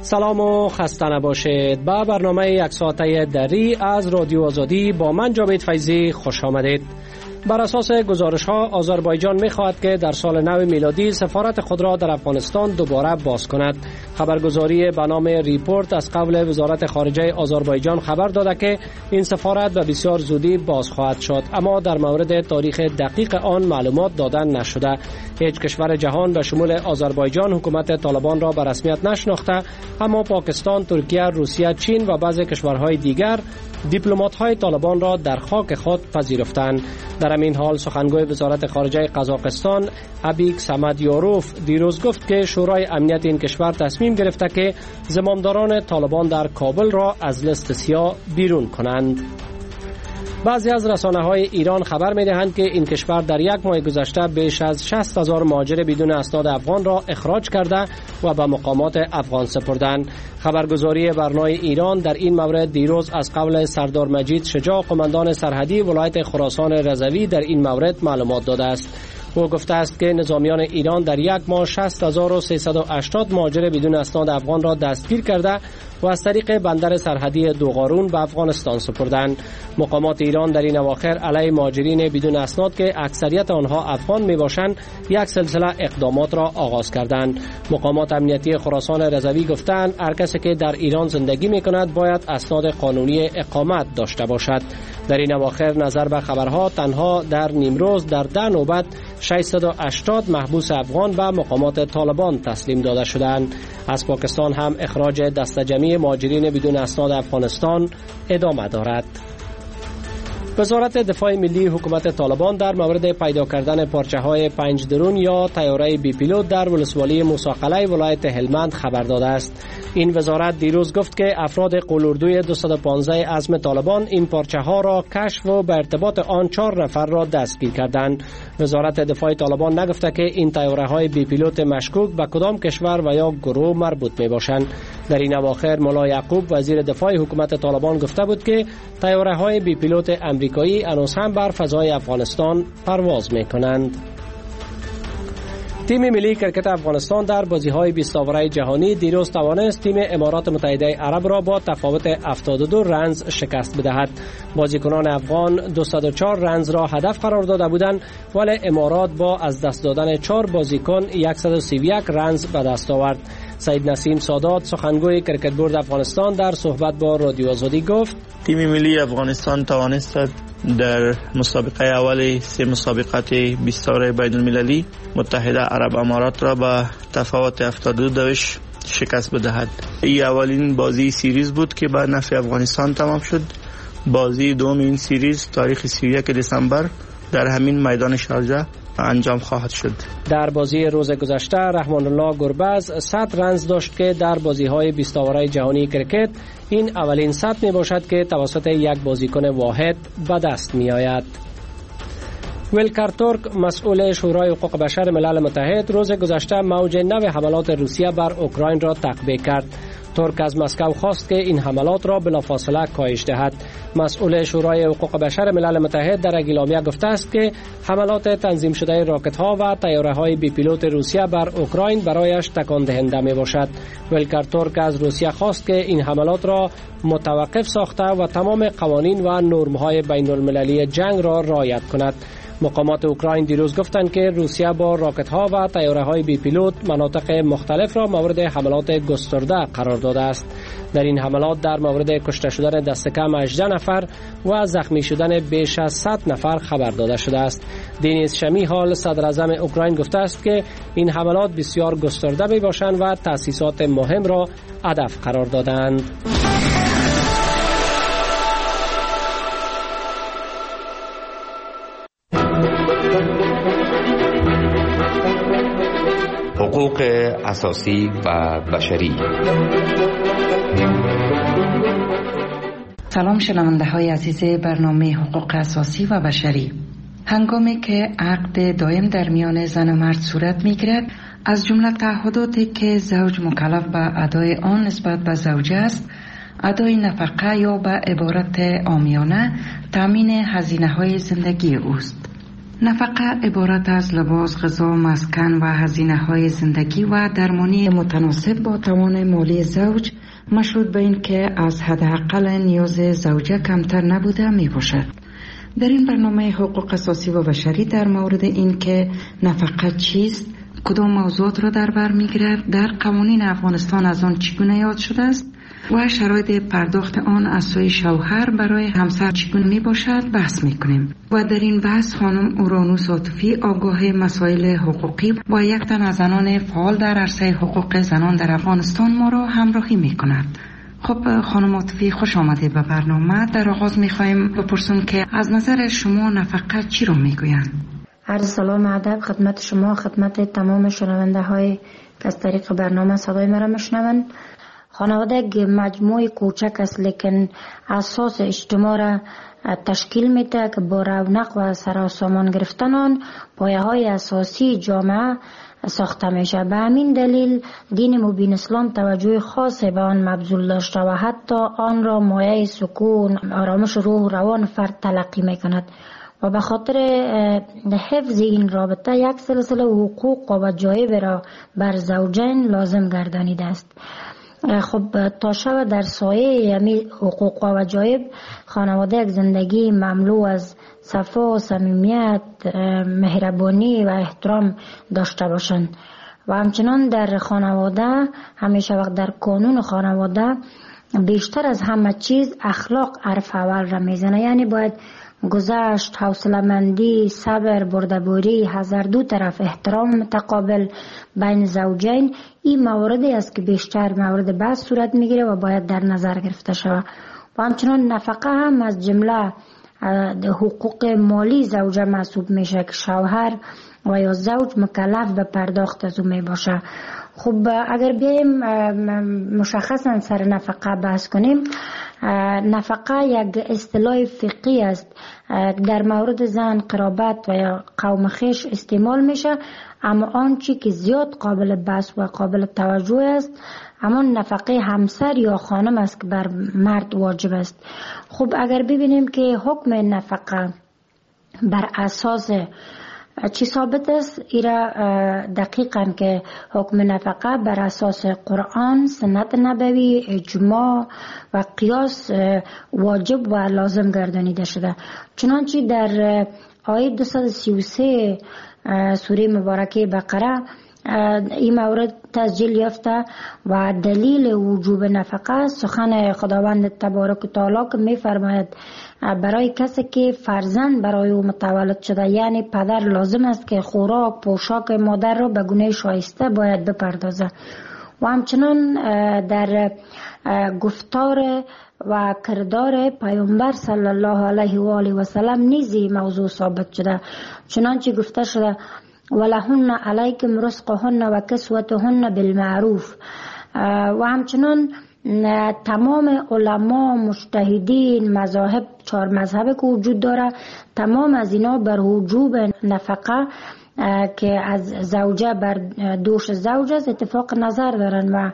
سلام و خسته نباشید. به برنامه یک ساعته دری از رادیو آزادی با من جاوید فیضی خوش آمدید. بر اساس گزارش‌ها آذربایجان می‌خواهد که در سال نو میلادی سفارت خود را در افغانستان دوباره باز کند. خبرگزاری به نام ریپورت از قول وزارت خارجه آذربایجان خبر داده که این سفارت به بسیار زودی باز خواهد شد، اما در مورد تاریخ دقیق آن معلومات دادن نشده. هیچ کشور جهان به شمول آذربایجان حکومت طالبان را به رسمیت نشناخته، اما پاکستان، ترکیه، روسیه، چین و بعضی کشورهای دیگر دیپلمات‌های طالبان را در خاک خود پذیرفتند. در همین حال سخنگوی وزارت خارجه قزاقستان ابیک سمدیاروف دیروز گفت که شورای امنیت این کشور تصمیم گرفته که زمامداران طالبان در کابل را از لیست سیاه بیرون کنند. بعضی از رسانه‌های ایران خبر می‌دهند که این کشور در یک ماه گذشته بیش از 60,000 مهاجر بدون اسناد افغان را اخراج کرده و به مقامات افغان سپردند. خبرگزاری برنای ایران در این مورد دیروز از قول سردار مجید شجاع، قماندان سرحدی ولایت خراسان رضوی، در این مورد معلومات داده است. او گفته است که نظامیان ایران در یک ماه 60,380 مهاجر بدون اسناد افغان را دستگیر کرده و از طریق بندر سرحدی دوغارون به افغانستان سپردند. مقامات ایران در این اواخر علیه مهاجرین بدون اسناد که اکثریت آنها افغان میباشند یک سلسله اقدامات را آغاز کردند. مقامات امنیتی خراسان رضوی گفتند هر کسی که در ایران زندگی میکند باید اسناد قانونی اقامت داشته باشد. در این اواخر نظر به خبرها تنها در نیمروز در 10 نوبت 680 محبوس افغان به مقامات طالبان تسلیم داده شدند. از پاکستان هم اخراج دسته جمعی مهاجرین بدون اسناد افغانستان ادامه دارد. وزارت دفاع ملی حکومت طالبان در مورد پیدا کردن پارچه‌های 5 درون یا طیاره بی پیلوت در ولسوالی موسی قلعه ولایت هلمند خبر داده است. این وزارت دیروز گفت که افراد قلوردوی 215 عزم طالبان این پارچه‌ها را کشف و به ارتباط آن 4 نفر را دستگیر کردند. وزارت دفاع طالبان نگفته که این طیاره‌های بی پیلوت مشکوک به کدام کشور و یا گروه مربوط می‌باشند. در این اواخر مولا یعقوب وزیر دفاع حکومت طالبان گفته بود که طیاره‌های بی پیلوت امریکایی هنوز هم بر فضای افغانستان پرواز می‌کنند. تیم ملی کرکت افغانستان در بازی‌های 20 آوره جهانی دیروز توانست تیم امارات متحده عرب را با تفاوت 72 رنز شکست بدهد. بازیکنان افغان 204 رنز را هدف قرار داده بودند، ولی امارات با از دست دادن 4 بازیکن 131 رنز به دست آورد. سید نسیم سادات سخنگوی کرکت بورد افغانستان در صحبت با رادیو آزادی گفت تیم ملی افغانستان توانست در مسابقه اول 3 مسابقات 20 آوره بین المللی متحده عرب امارات را با تفاوت 72 شکست بدهد. این اولین بازی سیریز بود که به نفع افغانستان تمام شد. بازی دوم این سیریز تاریخ 31 دسامبر در همین میدان شارجه انجام خواهد شد. در بازی روز گذشته رحمان الله گربز 100 رنز داشت که در بازی‌های 20 آوره جهانی کرکت این اولین 100 میباشد که توسط یک بازیکن واحد به دست میآید. ولکر ترک مسئول شورای حقوق بشر ملل متحد روز گذشته موج نو حملات روسیه بر اوکراین را تقبیح کرد. ترک از مسکو خواست که این حملات را بلافاصله کاهش دهد. مسئول شورای حقوق بشر ملل متحد در اعلامیه گفته است که حملات تنظیم شده راکت‌ها و طیاره‌های بی پیلوت روسیه بر اوکراین برایش تکان دهنده میباشد. ولکر ترک از روسیه خواست که این حملات را متوقف ساخته و تمام قوانین و نرم‌های بین‌المللی جنگ را رعایت کند. مقامات اوکراین دیروز گفتند که روسیه با راکت‌ها و طیاره‌های بی پیلوت مناطق مختلف را مورد حملات گسترده قرار داده است. در این حملات در مورد کشته شدن دست کم 18 نفر و زخمی شدن بیش از 100 نفر خبر داده شده است. دینیس شمیهال صدر اعظم اوکراین گفته است که این حملات بسیار گسترده میباشند و تأسیسات مهم را هدف قرار دادند. حقوق اساسی و بشری. سلام شنونده های عزیز برنامه حقوق اساسی و بشری. هنگامی که عقد دائم در میان زن و مرد صورت میگیرد، از جمله تعهداتی که زوج مکلف به ادای آن نسبت به زوجه است، ادای نفقه یا به عبارت عامیانه تامین هزینه های زندگی اوست. نفقه عبارت از لباس، غذا، مسکن و هزینه‌های زندگی و درمانی متناسب با توان مالی زوج مشروط به این که از حداقل نیاز زوجه کمتر نبوده می باشد. در این برنامه حقوق اساسی و بشری در مورد این که نفقه چیست، کدام موضوعات را در بر می‌گیرد، در قوانین افغانستان از آن چگونه یاد شده است و شرایط پرداخت آن از سوی شوهر برای همسر چگونه می باشد بحث می‌کنیم. و در این بحث خانم اورانوس عاطفی، آگاه مسائل حقوقی و یک تن از زنان فعال در عرصه حقوق زنان در افغانستان ما را همراهی می‌کند. خب خانم عاطفی، خوش آمدید به برنامه. در آغاز می‌خوایم بپرسیم که از نظر شما نفقه چی رو می‌گویند؟ عرض سلام و ادب خدمت شما، خدمت تمام شنونده های که از طریق برنامه صدای مرا میشنوند. خانواده یک مجموعه کوچک است لیکن اساس اجتماع را تشکیل میده که با رونق و سراسامان گرفتن آن پایه های اساسی جامعه ساخته میشه. به همین دلیل دین مبین اسلام توجه خاصی به آن مبذول داشته و حتی آن را مایه سکون، آرامش روح و روان فرد تلقی میکند و به خاطر حفظ این رابطه یک سلسله حقوق و وجایب را بر زوجین لازم گردانیده است. خب تا شب در سایه یعنی حقوق و وجایب خانواده یک زندگی مملو از صفا، صمیمیت، مهربانی و احترام داشته باشند و همچنان در خانواده همیشه وقت در قانون خانواده بیشتر از همه چیز اخلاق حرف اول را میزنه. یعنی باید گذشت، حوصله‌مندی، صبر، بردباری، حذر، دو طرف احترام متقابل بین زوجین، این مواردی است که بیشتر مورد بحث صورت میگیره و باید در نظر گرفته شود. و همچنان نفقه هم از جمله حقوق مالی زوجه محسوب میشه که شوهر و یا زوج مکلف به پرداخت از او می باشه. خب اگر بیایم مشخصا سر نفقه بحث کنیم، نفقه یک اصطلاح فقهی است در مورد زن، قرابت و یا قوم خویش استعمال میشه، اما آنچه که زیاد قابل بحث و قابل توجه است همان نفقه همسر یا خانم است که بر مرد واجب است. خب اگر ببینیم که حکم نفقه بر اساس چی ثابت است، ایرا دقیقاً که حکم نفقه بر اساس قرآن، سنت نبوی، اجماع و قیاس واجب و لازم گردانیده شده. چنانچه در آیه 233 سوره مبارکه بقره این مورد تسجیل یافته و دلیل وجوب نفقه سخن خداوند تبارک و تعالی که می فرماید برای کسی که فرزند برای او متولد شده، یعنی پدر لازم است که خوراک، پوشاک مادر را به گونه شایسته باید بپردازه. و همچنان در گفتار و کردار پیامبر صلی الله علیه و آله و سلم نیزی موضوع ثابت شده، چنانچه گفته شده ولهن علیکم رزقهن و کسوتهن بالمعروف. و همچنان تمام علما، مجتهدین، مذاهب، 4 مذهب که وجود داره، تمام از اینا بر وجوب نفقه که از زوجه بر دوش زوج است اتفاق نظر دارن و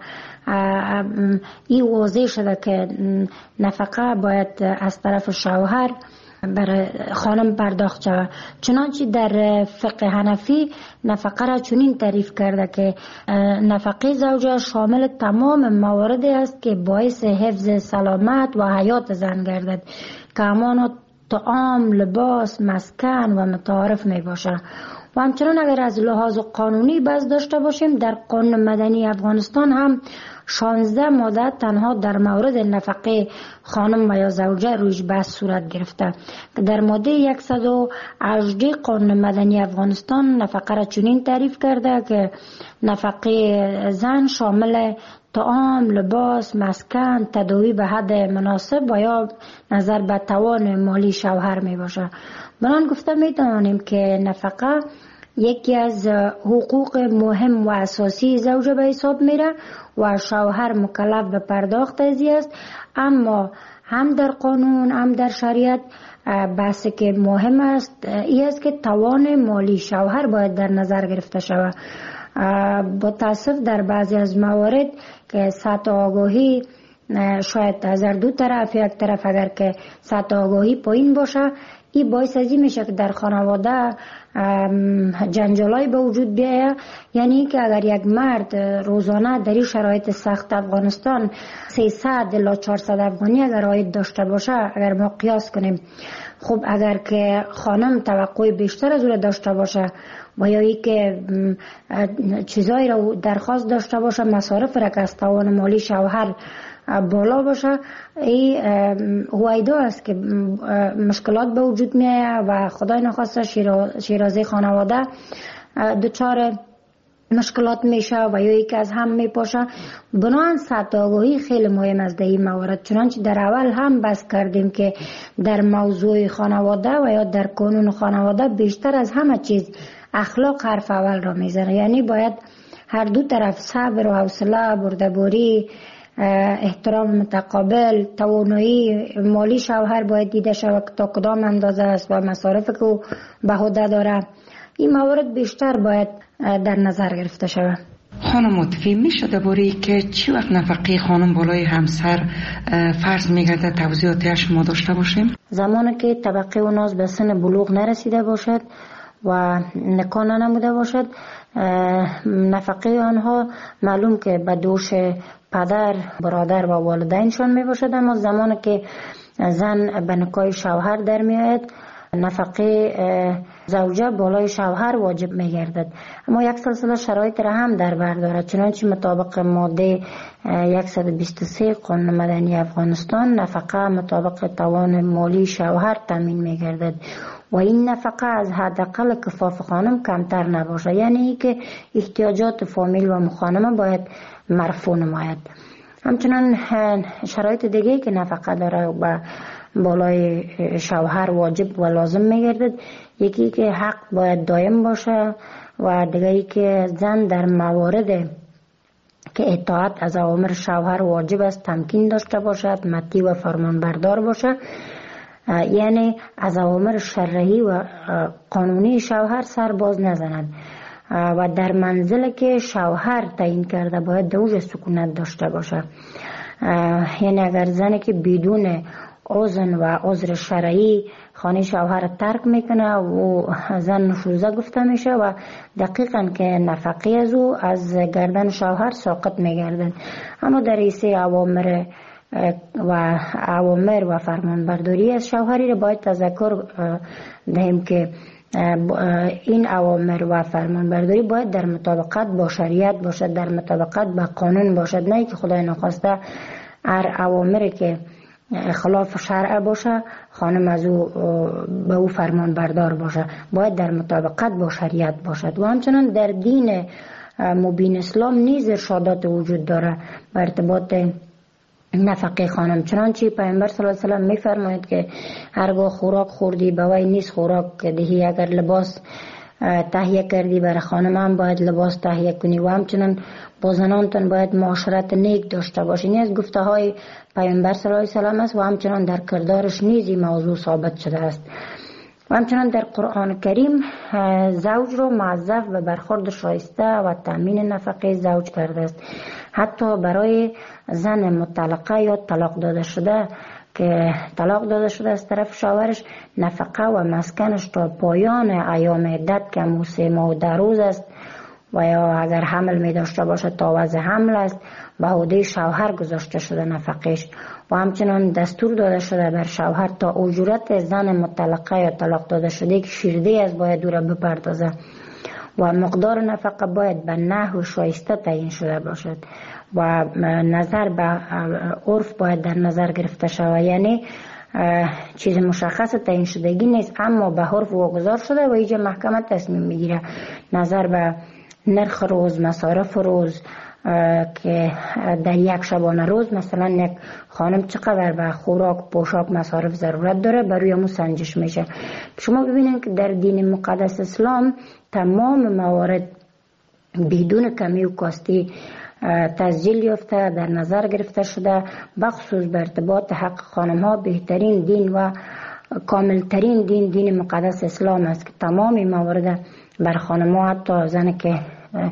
این واضح شده که نفقه باید از طرف شوهر برای خانم پرداخت شود. چنانچه در فقه حنفی نفقه را چنین تعریف کرده که نفقه زوجه شامل تمام مواردی است که باعث حفظ سلامت و حیات زن گردد که همان طعام، لباس، مسکن و متعارف می باشه. و همچنان اگر از لحاظ قانونی بحث داشته باشیم، در قانون مدنی افغانستان هم 16 ماده تنها در مورد نفقه خانم و یا زوجه رویش بحث صورت گرفته که در ماده 118 قانون مدنی افغانستان نفقه را چنین تعریف کرده که نفقه زن شامل طعام، لباس، مسکن، تداوی به حد مناسب و یا نظر به توان مالی شوهر می باشه. بران گفته می توانیم که نفقه یکی از حقوق مهم و اساسی زوجه به حساب میره و شوهر مکلف به پرداخت ازی است، اما هم در قانون هم در شریعت بحثی که مهم است این است که توان مالی شوهر باید در نظر گرفته شود. با تاسف در بعضی از موارد که سطح آگاهی شاید از دو طرف، یک طرف اگر که سطح آگاهی پایین باشه این باعث ازی میشه که در خانواده جنجالای به وجود بیاید. یعنی که اگر یک مرد روزانه در این شرایط سخت افغانستان 300 الی 400 افغانی اگر عاید داشته باشه، اگر ما قیاس کنیم، خب اگر که خانم توقع بیشتر از او داشته باشه و یا ای که چیزایی را درخواست داشته باشه، مصارف را که از توان مالی شوهر بالا باشه، این هویدا است که مشکلات به وجود میاد و خدای نخواسته شیرازه خانواده دچار مشکلات میشه و یا یکی از هم میپاشه. بنابراین سطح آگاهی خیلی مهم است در این موارد. چنانچه در اول هم بحث کردیم که در موضوع خانواده و یا در قانون خانواده بیشتر از همه چیز اخلاق حرف اول را میزنه. یعنی باید هر دو طرف صبر و حوصله، بردباری، احترام متقابل، توانایی مالی شوهر باید دیده شود تا کدام اندازه است و مصارف که او به عهده داره. این موارد بیشتر باید در نظر گرفته شود. خانم متفی میشه درباره که چی وقت نفقه خانم بالای همسر فرض میگرده توضیحاتش ما داشته باشیم؟ زمانی که طبقه و ناز به سن بلوغ نرسیده باشد و نکاح نموده باشد، نفقه آنها معلوم که به دوش پدر، برادر و والدینشان می باشد. اما زمانی که زن به نکاح شوهر در می آید، نفقه زوجه بالای شوهر واجب می گردد. اما یک سلسله شرایط را هم در بر دارد. چنانچه مطابق ماده 123 قانون مدنی افغانستان، نفقه مطابق توان مالی شوهر تامین می گردد و این نفقه از حداقل کفاف خانم کمتر نباشه. یعنی که احتیاجات فامیل و مخانمه باید مرفوع نماید. همچنان شرایط دیگه که نفقه داره و بالای شوهر واجب و لازم میگردد، یکی که حق باید دائم باشه و دیگه که زن در موارد که اطاعت از اوامر شوهر واجب است تمکین داشته باشد، مطیع و فرمانبردار باشه. یعنی از اوامر شرعی و قانونی شوهر سر باز نزند و در منزل که شوهر تعیین کرده باید دوج سکونت داشته باشه. یعنی اگر زنی که بدون اذن و عذر شرعی خانه شوهر ترک میکنه و زن نشوزه گفته میشه و دقیقاً که نفقه از او از گردن شوهر ساقط میگردن. اما در ایسه اوامر و فرمانبرداری از شوهری را باید تذکر دهیم که این اوامر و فرمانبرداری باید در مطابقت با شریعت باشد، در مطابقت با قانون باشد، نه که خدای نخواسته هر اوامری که خلاف شرع باشه خانم از او به او فرمان بردار باشه. باید در مطابقت با شریعت باشد. و همچنان در دین مبین اسلام نیز ارشادات وجود داره به ارتباط نفقه خانم. چنانچه پیامبر صلی الله علیه و سلم میفرماید که هرگاه خوراک خوردی به وی نیست خوراک دهی، اگر لباس تهیه کردی برای خانم هم باید لباس تهیه کنی و همچنان با زنانتان باید معاشرت نیک داشته باشی. این از گفته های پیامبر صلی الله علیه و سلم است و همچنان در کردارش نیز این موضوع ثابت شده است. و همچنان در قرآن کریم زوج را موظف به برخورد شایسته و تامین نفقه زوج کرده است. حتی برای زن مطلقه یا طلاق داده شده که طلاق داده شده از طرف شوهرش، نفقه و مسکنش تا پایان ایام عدت که 3 ماه و 10 روز است و یا اگر حمل می داشته باشه تا وضع حمل است به عهده شوهر گذاشته شده نفقهش. و همچنان دستور داده شده بر شوهر تا اجورت زن مطلقه یا طلاق داده شده که شیرده از باید او را بپردازه و مقدار نفقه باید به نحو شایسته تعیین شده باشد و نظر به عرف باید در نظر گرفته شود. یعنی چیز مشخص تعیین شدگی نیست اما به عرف واگذار شده و اینجا محکمه تصمیم میگیره نظر به نرخ روز، مصارف روز که در یک شبانه روز مثلا یک خانم چقدر به خوراک، پوشاک، مصارف ضرورت داره بر روی امو سنجش میشه. شما ببینید که در دین مقدس اسلام تمام موارد بدون کمی و کاستی تسجیل یافته در نظر گرفته شده. بخصوص به ارتباط حق خانم ها بهترین دین و کاملترین دین مقدس اسلام است که تمام موارد بر خانم ها، حتی زن که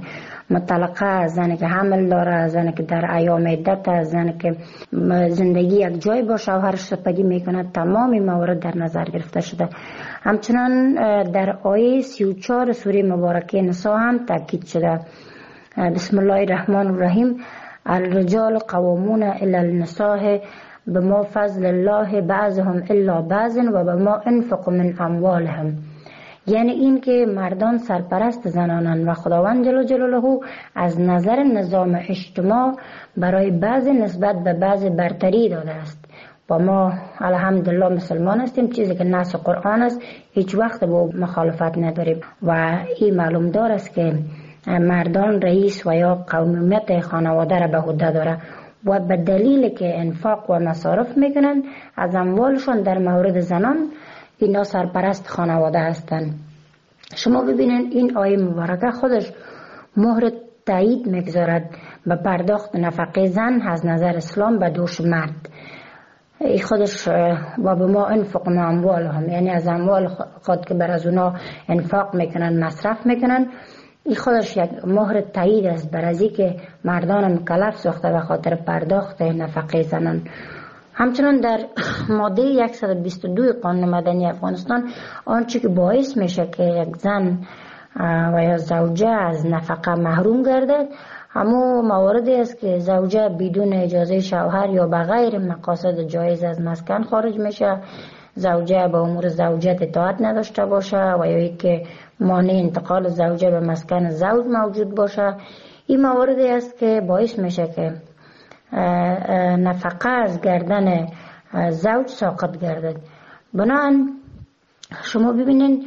مطلقه، زنی که حمل داره، زنی که در ایام عدت است، زنی که زندگی یک جای با شوهرش سپری میکنه، تمام موارد در نظر گرفته شده. همچنان در آیه 34 سوره مبارکه نساء هم تاکید شده. بسم الله الرحمن الرحیم: الرجال قوامون علی النساء بما فضل الله بعضهم الا بعض و بما انفقوا من اموالهم. یعنی این که مردان سرپرست زنانند و خداوند جل جلاله از نظر نظام اجتماع برای بعض نسبت به بعض برتری داده است. و ما الحمدلله مسلمان هستیم، چیزی که نص قرآن است هیچ وقت با مخالفت نداریم و این معلوم دار است که مردان رئیس و یا قومیت خانواده را به عهده داره و به دلیل که انفاق و مصارف میکنن از اموالشون در مورد زنان اینا سرپرست خانواده هستند. شما ببینید این آیه مبارکه خودش مهر تایید میگذارد به پرداخت نفقه زن از نظر اسلام به دوش مرد. ای خودش و به ما انفقوا اموالهم، یعنی از اموال خود که بر از اونا انفاق میکنن مصرف میکنن، این خودش یک مهر تایید است بر از که مردان مکلف ساخته به خاطر پرداخت نفقه زنان. همچنان در ماده 122 قانون مدنی افغانستان آنچه که باعث میشه که یک زن و یا زوجه از نفقه محروم گردد همون مواردی است که زوجه بدون اجازه شوهر یا بغیر مقاصد جایز از مسکن خارج میشه، زوجه به امور زوجیت اطاعت نداشته باشه و یا که مانع انتقال زوجه به مسکن زوج موجود باشه. این مواردی است که باعث میشه که نفقه از گردن زوج ساقط گردد. بنابراین شما ببینید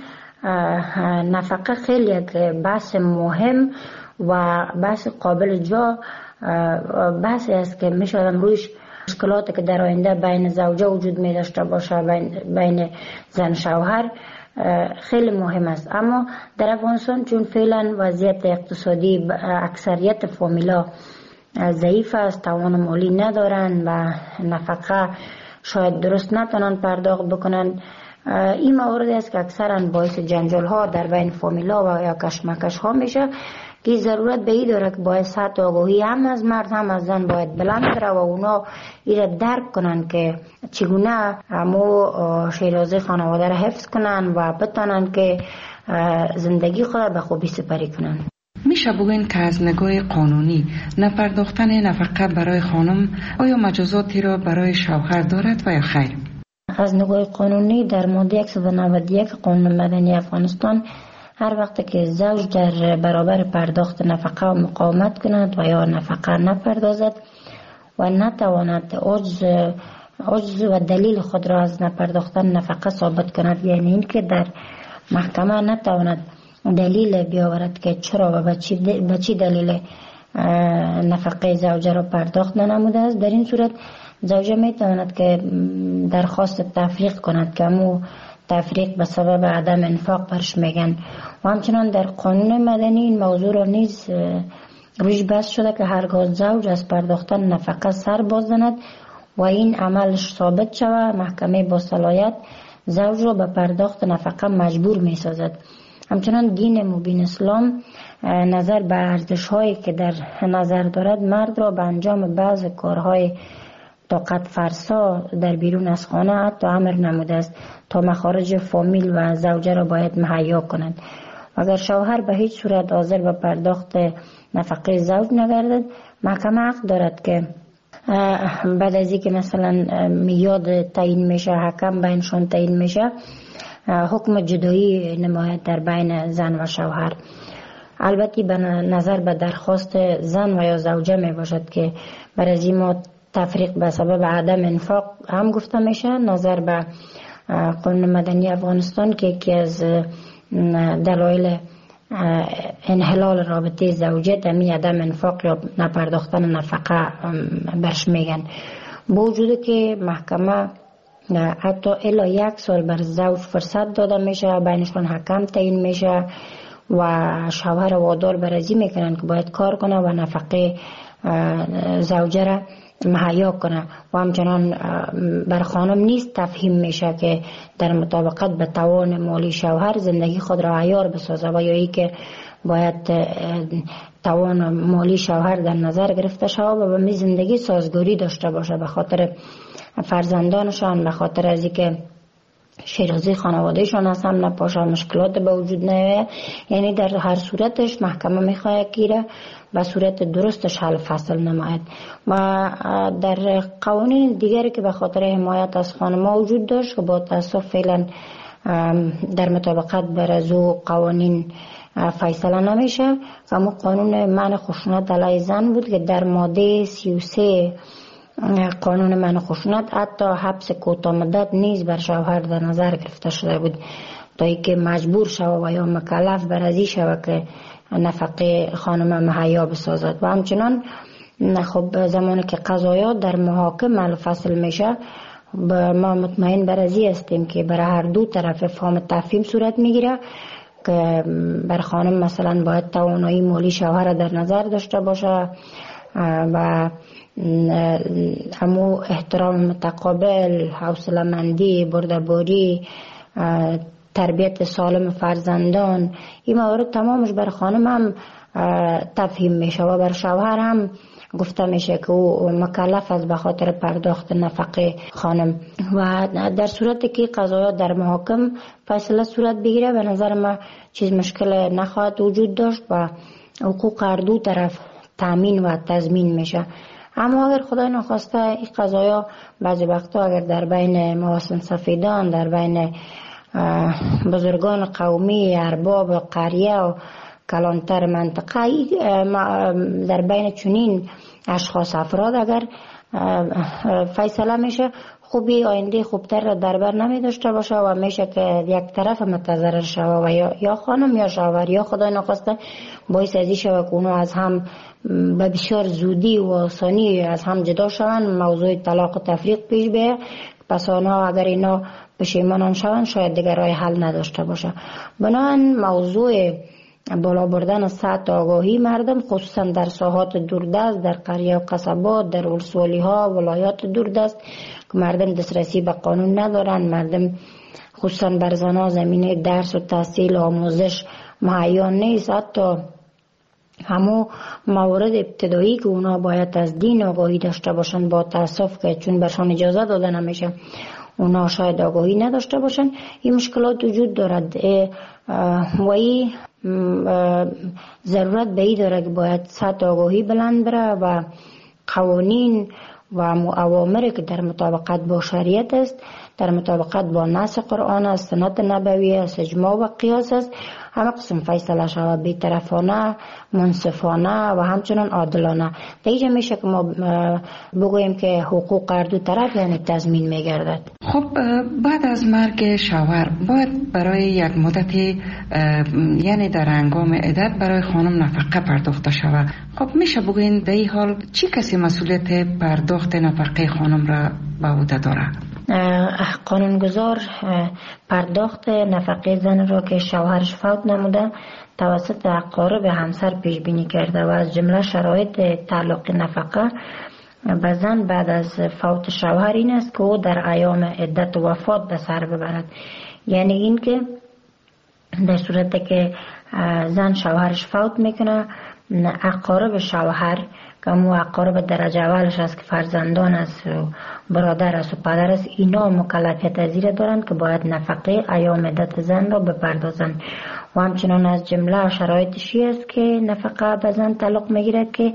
نفقه خیلی یک بحث مهم و بحث قابل جا بحثی است که میشه رویش مشکلاتی که در آینده بین زوجه وجود می داشته باشه بین زن شوهر خیلی مهم است. اما در افغانستان چون فعلا وضعیت اقتصادی اکثریت فامیلا ضعیف است، توان مالی ندارن و نفقه شاید درست نتونن پرداخت بکنن، این موارد است که اکثرا باعث جنجال ها در بین فامیلا و یا کشمکش ها میشه که ضرورت به این داره که باید سطح آگاهی هم از مرد هم از زن باید بلند بره و اونا این درک کنن که چگونه همو شیرازه خانواده را حفظ کنن و بتانن که زندگی خود به خوبی سپری کنن. میشه بگوین که از نگاه قانونی نپرداختن نفقه برای خانم آیا مجازاتی را برای شوهر دارد و یا خیر؟ از نگاه قانونی در ماده 191 قانون مدنی افغانستان هر وقت که زوج در برابر پرداخت نفقه مقاومت کند و یا نفقه نپردازد و نتواند عجز و دلیل خود را از نپرداختن نفقه ثابت کند، یعنی این که در محکمه نتواند دلیل بیاورد که چرا و به چی دلیل نفقه زوجه را پرداخت ننموده است، در این صورت زوجه می تواند که درخواست تفریق کند که همو تفریق به سبب عدم انفاق برش میگن. و همچنان در قانون مدنی این موضوع را نیز روش بحث شده که هرگاه زوج از پرداختن نفقه سر باز زند و این عملش ثابت شود، محکمه با صلاحیت زوج را به پرداخت نفقه مجبور می سازد. همچنان دین مبین اسلام نظر به ارزش هایی که در نظر دارد مرد را به انجام بعض کارهای طاقت فرسا در بیرون از خانه حتی امر نموده است تا مخارج فامیل و زوجه را باید مهیا کنند. اگر شوهر به هیچ صورت حاضر به پرداخت نفقه زوج نگردد، محکمه حق دارد که بعد از اینکه مثلا میاد تعیین میشه، حکم بینشون تعیین میشه، حکم جدایی نماید در بین زن و شوهر. البته به نظر به درخواست زن و یا زوجه می باشد که برای ما تفریق به سبب عدم انفاق هم گفته میشه. نظر به قانون مدنی افغانستان که یکی از دلایل انحلال رابطه زوجیت همین عدم انفاق یا نپرداختن نفقه برش میگن. با وجود که محکمه حتی الا 1 سال بر زوج فرصت داده میشه، بینشون حکم تعیین میشه و شوهر وادار برازی میکنن که باید کار کنه و نفقه زوجه را مهیا کنه و همچنان بر خانم نیست تفهیم میشه که در مطابقت به توان مالی شوهر زندگی خود را عیار بسازه و یا ای که باید توان مالی شوهر در نظر گرفته شود و به زندگی سازگاری داشته باشه به خاطر فرزندانشان، به خاطر از اینکه شیرازی خانوادهشان از هم نپاشه، مشکلات به وجود نیاید. یعنی در هر صورتش محکمه میخواد گیره و صورت درستش حل فصل نماید. و در قوانین دیگری که به خاطر حمایت از خانم‌ها وجود داشت که با تاسف فعلا در مطابقت بر از او قوانین فیصله نمیشه. اما قانون منع خشونت علیه زن بود که در ماده 33 قانون منع خشونت حتی حبس کوتاه مدت نیز بر شوهر در نظر گرفته شده بود تا اینکه مجبور شود و یا مکلف بر ازی شود که نفقه خانم مهیا بسازد. و همچنان خب زمانی که قضایا در محاکم فصل میشه ما مطمئن بر ازی هستیم که برای هر دو طرف فهم تفهیم صورت میگیره که بر خانم مثلا باید توانایی مالی شوهر در نظر داشته باشه و همو احترام متقابل، حوصله‌مندی، بردباری، تربیت سالم فرزندان، این موارد تمامش بر خانم هم تفهیم میشه و بر شوهر هم گفته میشه که او مکلف است به خاطر پرداخت نفقه خانم. و در صورتی که قضایا در محاکم فیصله صورت بگیره به نظر ما چیز مشکل نخواهد وجود داشت و حقوق هر دو طرف تامین و تضمین میشه. اما اگر خدای نخواسته این قضایا بعضی وقتا اگر در بین مواسم سفیدان، در بین بزرگان قومی، ارباب قریه و کلانتر منطقه، در بین چنین اشخاص افراد اگر فیصله میشه خوبی آینده خوبتر را در بر نمی داشته باشه و میشه که یک طرف متضرر شوه و یا خانم یا شوهر یا خدای نخواسته باعث ازی شوه که اونو از هم به بسیار زودی و آسانی از هم جدا شوند، موضوع طلاق و تفریق پیش بیه. پس آنها اگر اینا پشیمانان شوند شاید دیگر راه حل نداشته باشه. بنابراین موضوع بالا بردن سطح آگاهی مردم خصوصا در ساحات دوردست، در قریه و قصبات، در ولسوالی ها، ولایات دوردست که مردم دسترسی به قانون ندارن، مردم خصوصا بر زنها زمینه درس و تحصیل و آموزش مهیا نیست. حتی همو موارد ابتدایی که اونا باید از دین آگاهی داشته باشن با تاسف که چون برشان اجازه داده نمیشه اونا شاید آگاهی نداشته باشن. این مشکلات وجود دارد و این ضرورت به این داره که باید سطح آگاهی بلند بره و قوانین و اوامری که در مطابقت با شریعت است، در مطابقت با نص قرآن است، سنت نبوی است، اجماع و قیاس است، همه قسم فیصله شود بی‌طرفانه، منصفانه و همچنان عادلانه. در اینجا میشه که ما بگوییم که حقوق هر دو طرف یعنی تضمین میگردد. خب بعد از مرگ شوهر باید برای یک مدت یعنی در هنگام عدت برای خانم نفقه پرداخته شود. خب میشه بگوین در این حال چی کسی مسئولیت پرداخت نفقه خانم را به عهده داره؟ قانونگذار پرداخت نفقه زن را که شوهرش فوت نموده توسط اقارب همسر پیش بینی کرده و از جمله شرایط تعلق نفقه به زن بعد از فوت شوهر این است که او در ایام عدت و وفات به سر ببرد. یعنی این که در صورتی که زن شوهرش فوت میکنه اقارب شوهر که مو اقارب درجه اولش است که فرزندان است و برادر است و پدر است، اینا مکلفیت از این دارند که باید نفقه ایام عدت زن را بپردازند. و همچنان از جمله شرایطشی است که نفقه به زن تعلق میگیرد که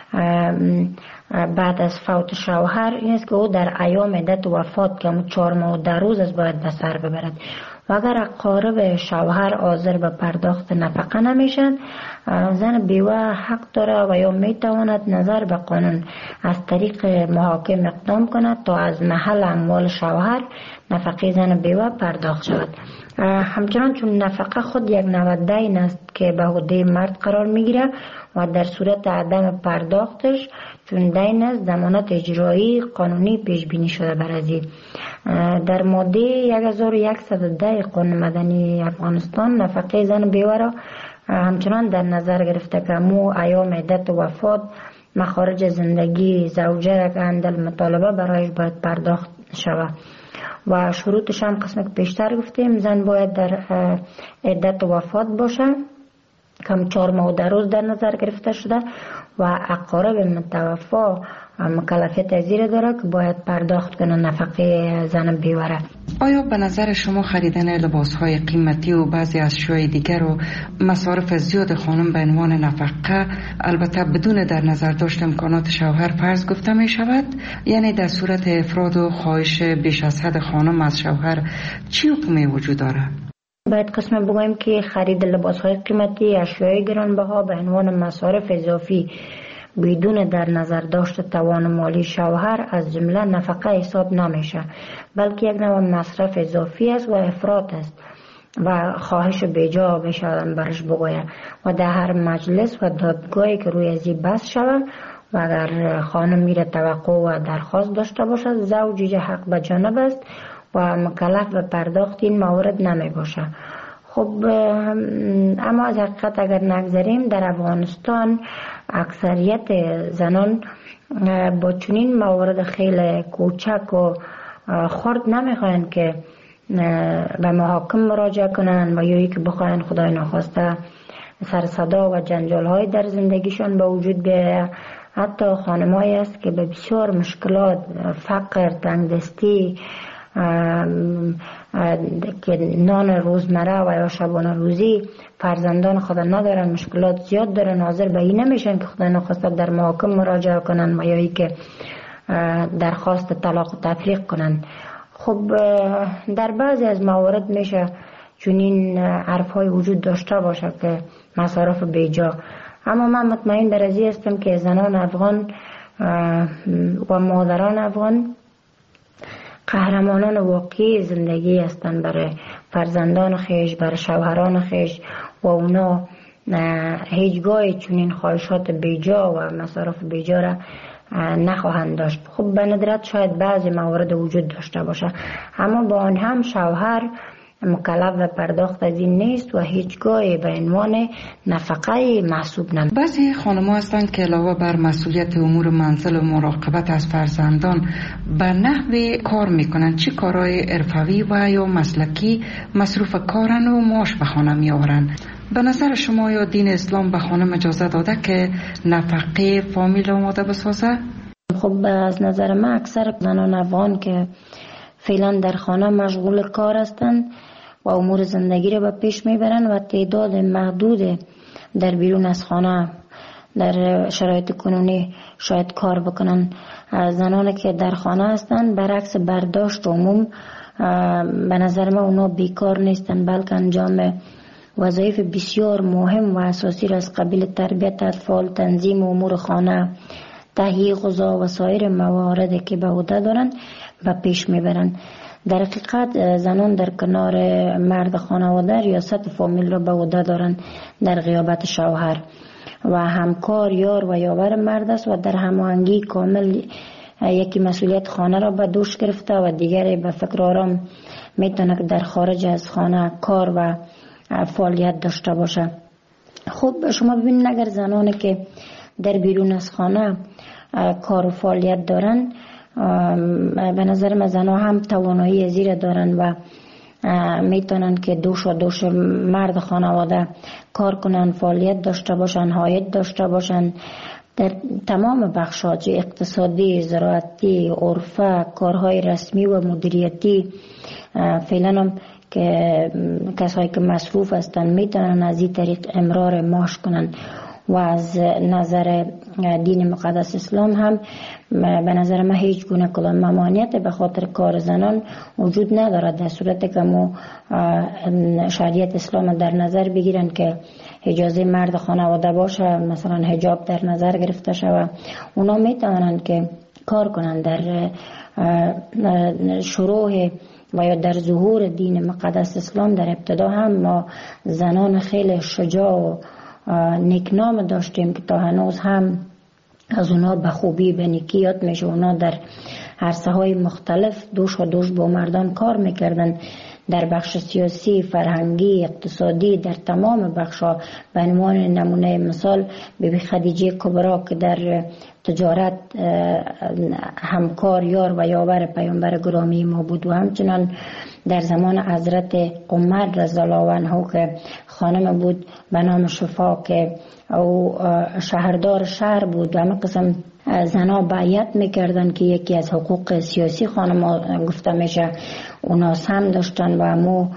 بعد از فوت شوهر این است که او در ایام عدت و وفات که 4 ماه و 10 روز است باید به سر ببرد. و اگر اقارب شوهر حاضر به پرداخت نفقه نمیشن زن بیوه حق داره و یا میتواند نظر به قانون از طریق محاکم اقدام کند تا از محل اموال شوهر نفقه زن بیوه پرداخت شود. همچنان چون نفقه خود یک نوع دین است که به عهده مرد قرار میگیره و در صورت عدم پرداختش چون دین است ضمانت اجرایی قانونی پیش بینی شده بر ازی. در ماده 1110 قانون مدنی افغانستان نفقه زن بیوه را همچنان در نظر گرفته که مو ایام عدت و وفات مخارج زندگی زوجه را که اندل مطالبه برایش باید پرداخت شود و شروطش هم قسم که پیشتر گفتیم زن باید در عدت وفات باشه کم 4 ماه و 10 روز در نظر گرفته شده و اقارب متوفا مکلفیت ازیر داره که باید پرداخت کنه نفقه زن بیوره. آیا به نظر شما خریدن لباسهای قیمتی و بعضی اشیاء دیگر و مصارف زیاد خانم به عنوان نفقه البته بدون در نظر داشت امکانات شوهر فرض گفته می شود؟ یعنی در صورت افراد و خواهش بیش از حد خانم از شوهر چی حکمی وجود داره؟ باید قسم بگویم که خرید لباسهای قیمتی اشیاء گرانبها به عنوان مصارف اضافی بدون در نظر داشت توان مالی شوهر از جمله نفقه حساب نمیشه، بلکه یک نوع مصرف اضافی است و افراط است و خواهش بیجا بشه برش بگوید و در هر مجلس و دادگاهی که روی ازی بحث شود و اگر خانم میره توقع و درخواست داشته باشد زوج حق به جانب است و مکلف به پرداخت این موارد نمی باشه. خب اما از حقیقت اگر نگذاریم در افغانستان اکثریت زنان با چنین موارد خیلی کوچک و خرد نمیخواین که به محاکم مراجعه کنن و یا که بخواین خدای نخواسته سر صدا و جنجال های در زندگیشان به وجود بیاید. حتی خانمایی است که به بسیار مشکلات فقر، تنگدستی که نان روزمره و یا شبانه روزی فرزندان خود ندارن، مشکلات زیاد دارن، حاضر به این نمیشن که خدا نخواسته در محاکم مراجعه کنن و یا ای که درخواست طلاق و تفریق کنن. خب در بعضی از موارد میشه چنین حرف های وجود داشته باشه که مصارف بیجا، اما من مطمئن در ازی هستم که زنان افغان و مادران افغان قهرمانان واقعی زندگی هستند برای فرزندان خیش، برای شوهران خیش و اونا هیچگاه چنین خواهشات بیجا و مصارف بیجا را نخواهند داشت. خب به ندرت شاید بعضی موارد وجود داشته باشه، اما با آن هم شوهر مکلف و پرداخت از این نیست و هیچگاه به عنوان نفقه محسوب نمیشه. بعضی خانم‌ها هستند که علاوه بر مسئولیت امور منزل و مراقبت از فرزندان به نحوی کار میکنن. چه کارهای حرفوی و یا مسلکی مصروف کارن و معاش به خانه میآورن؟ به نظر شما یا دین اسلام به خانم اجازه داده که نفقه فامیل آماده بسازه؟ خب از نظر من اکثر زنان افغان که فعلا در خانه مشغول کار هستند و امور زندگی را به پیش میبرند و تعداد محدود در بیرون از خانه در شرایط کنونی شاید کار بکنن. زنانی که در خانه هستند برعکس برداشت عموم به نظر من اونا بیکار نیستند، بلکه انجام وظایف بسیار مهم و اساسی را از قبیل تربیت اطفال، تنظیم امور خانه، تهیه غذا و سایر مواردی که به عهده دارند و پیش میبرند. در حقیقت زنان در کنار مرد خانواده ریاست فامیل را به عهده دارند در غیابت شوهر و همکار، یار و یاور مرد است و در هماهنگی کامل یکی مسئولیت خانه را به دوش گرفته و دیگری به فکر آرام میتونه که در خارج از خانه کار و فعالیت داشته باشه. خب شما ببینید اگر زنانی که در بیرون از خانه کار و فعالیت دارن، به نظر من زنها هم توانایی زیر دارن و میتونن که دوش مرد خانواده کار کنن، فعالیت داشته باشن، عاید داشته باشن در تمام بخشات اقتصادی، زراعتی، عرفه، کارهای رسمی و مدیریتی. فعلا هم که کسایی که مصروف هستن میتونن از این طریق امرار معاش کنن و از نظر دین مقدس اسلام هم به نظر من هیچ گونه کدام ممانعت به خاطر کار زنان وجود ندارد، در صورتی که ما شریعت اسلام در نظر بگیرن که اجازه مرد خانواده باشه، مثلا حجاب در نظر گرفته شود، اونا میتونن که کار کنن. در شروع و یا در ظهور دین مقدس اسلام در ابتدا هم ما زنان خیلی شجاع و نیکنام داشتیم که تا هنوز هم از اونا به خوبی به نیکی یاد میشه. اونا در عرصه های مختلف دوش با مردان کار میکردن. در بخش سیاسی، فرهنگی، اقتصادی، در تمام بخش‌ها. به عنوان نمونه مثال بیبی خدیجه کبرا که در تجارت همکار، یار و یاور پیامبر گرامی ما بود و همچنان در زمان حضرت عمر رضی الله عنه که خانم بود به نام شفا که او شهردار شهر بود و همه قسم زنا بیعت میکردن که یکی از حقوق سیاسی خانم گفته میشه اونا هم داشتن و مو